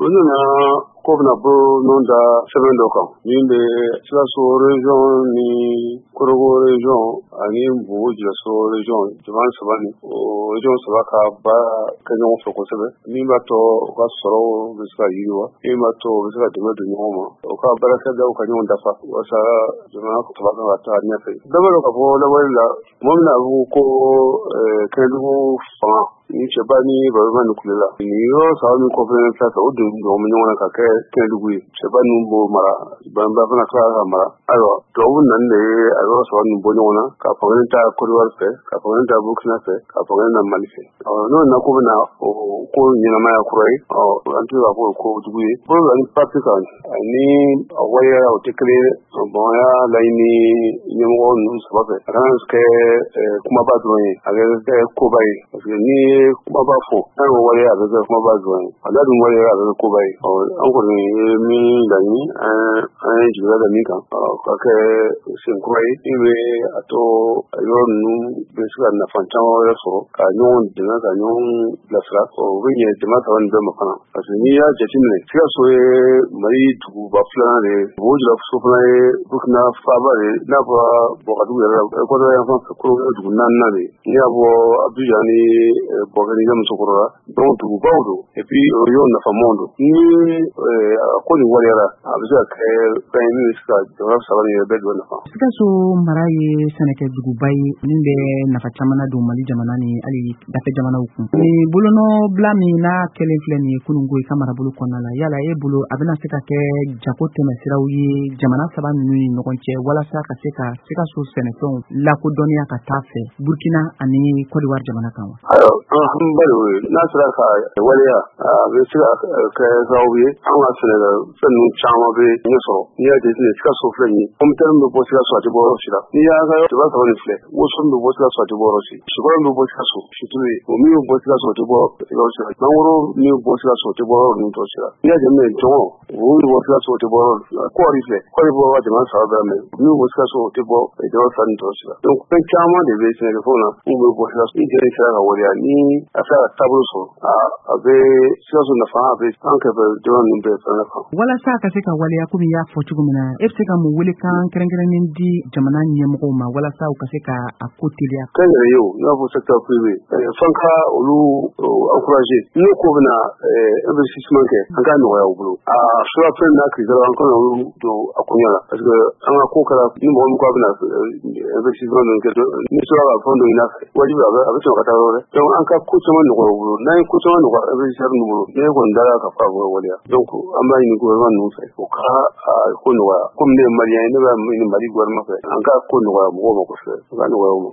na ko bɛna bɔ ɲɔgɔn da sɛbɛn dɔ kan min bɛ Sikaso région ni Korogo région ani Bobo Dioulasso région jamana saba ni o région saba ka baara kɛ ɲɔgɔn fɛ kosɛbɛ min b'a to u ka sɔrɔw bɛ se ka yiriwa min b'a to u bɛ se ka dɛmɛ don ɲɔgɔn ma u ka baarakɛdaw ka ɲɔgɔn dafa walasa jamana saba kan ka taa ɲɛfɛ. Dɔ bɛ dɔn ka fɔ lawale la mɔgɔ min na ko Kɛnɛdugu fanga ni cɛba ni Babɛma ni Kulela nin yɔrɔ saba min kɔfɛ fɛn o don ɲɔgɔn ɲɔgɔn na ka kɛ Kɛnɛdugu ye cɛba ninnu b'o mara Banba fana tila ka mara ayiwa tubabu nani de ye a yɔrɔ saba ninnu bɔ ɲɔgɔn na ka fanga ta Côte d'Ivoire fɛ ka fanga ta Burkina fɛ ka fanga na Mali fɛ n'o na ko bɛna o ko ɲɛnamaya kura ye an tɛ ka fɔ o ko jugu ye bolo ani papi kan ani a waleya o tɛ kelen ye bon y'a laɲini ɲɛmɔgɔ ninnu saba fɛ a kana kɛ kumaba dɔrɔn ye a bɛ kɛ koba ye parce que ni kumaba fɔ an ka waleya a bɛ kɛ kumaba dɔrɔn ye a da dun waleya a bɛ kɛ koba ye an kɔni ye min laɲini an ye jigila da min kan ka kɛ senkura ye min bɛ a to a yɔrɔ ninnu bɛ se ka nafa caman wɛrɛ sɔrɔ ka ɲɔgɔn dɛmɛ ka ɲɔgɔn bilasira o bɛ ɲɛ jamana saba nin bɛɛ ma fana parce que n'i y'a jateminɛ Sikaso ye Mali duguba filanan de ye Bobo Dioulasso fana ye Burkina faaba de ye n'a fɔra Bɔkadugu yɛrɛ la Équateur yan fan fɛ Korogo dugu naaninan de ye n'i y'a bɔ Abidjan ni Bɔkɛni ni Musokɔrɔba donc dugubaw don et puis o y'o nafamaw don ni ko nin waliyara a bɛ se ka kɛ fɛn ye min bɛ se ka jamana saba nin yɛrɛ bɛɛ don nafa. Sikaso mara ye sɛnɛkɛ duguba ye min bɛ nafa caman don Mali jamana ni hali dafɛ jamanaw kun. Ni bolonɔbila min n'a kɛlen filɛ nin ye kununko i ka marabolo kɔnɔna la yala e bolo a bɛna se ka kɛ jago tɛmɛsiraw ye jamana saba ninnu ni ɲɔgɔn cɛ walasa ka se ka Sikaso sɛnɛfɛnw lakodɔnniya ka taa fɛ Burkina ani Côte d'Ivoire jamana kan wa? N'a sera ka waleya a bɛ se ka kɛ sababu ye an ka sɛnɛfɛn ninnu caman bɛ ɲɛ sɔrɔ n'i y'a jateminɛ Sikaso filɛ nin ye pomme de terre min bɛ bɔ Sikaso a tɛ bɔ yɔrɔ si la n'i y'a ka jaba saba nin filɛ woson min bɛ bɔ Sikaso a tɛ bɔ yɔrɔ si sukaro min bɛ bɔ Sikaso situlu ye o min bɛ bɔ Sikaso o tɛ bɔ yɔrɔ si la mangoro min bɛ bɔ Sikaso o tɛ bɔ yɔrɔ ninnu tɔ si la n'i y'a jateminɛ jɔngɔ o min bɛ bɔ Sikaso o tɛ bɔ yɔrɔ la kɔɔri filɛ kɔɔri bɔ ka jamana saba bɛɛ mɛn min bɛ bɔ Sikaso o tɛ bɔ jamana saba nin tɔ si la donc fɛn caman de bɛ sɛnɛkɛfɛnw na min bɛ bɔ Sikaso ni jɛnɛ sera ka waleya ni a sera ka taabolo sɔrɔ a bɛ Sikaso nafa a bɛ an kɛfɛ jamana ninnu bɛɛ fɛn nafa. Walasa ka se ka waleya komi y'a fɔ cogo min na e bɛ se ka mun welekan kɛrɛnkɛrɛnnen di jamana ɲɛmɔgɔw ma walasa u ka se ka a ko teliya. Fɛn yɛrɛ ye o n'a fɔ secteur privé f'an ka olu encourager n'o ko bɛna investissement kɛ an ka nɔgɔya u bolo a sura fɛn n'a kirisara an kana olu don a koɲa la parce que an ka ko kɛra ni mɔgɔ min ko a bɛna investissement ninnu kɛ ni sera ka fɛn dɔ ɲini a fɛ wajibi a bɛ sɔn ka taa yɔrɔ wɛrɛ donc an ka ko caman nɔgɔya u bolo n'an ye ko caman nɔgɔya investisseur ninnu bolo ne kɔni dara ka fɔ a bɔ waleya donc an b'a ɲini gouvernement ninnu fɛ o ka ko nɔgɔya komi ne ye malien ye ne b'a ɲini Mali gouvernement fɛ an ka ko nɔgɔya mɔgɔw ma kosɛbɛ o ka nɔgɔya u ma.